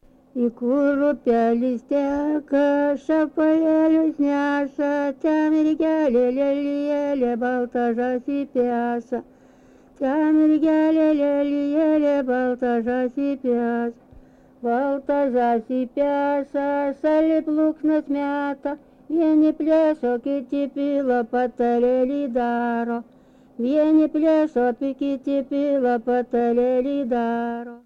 į kur upelis teka, šapalėlius neša, ten mergelė lelijėlė balta žąsį pesa. Ten mergelė lelijėlė balta žąsį pesa. Balta žąsį pesa, šalį plunksnas meta, vieni plėšo, kiti pila, patarėlį daro. Vieni plėšo, kiti pila, patarėlį daro.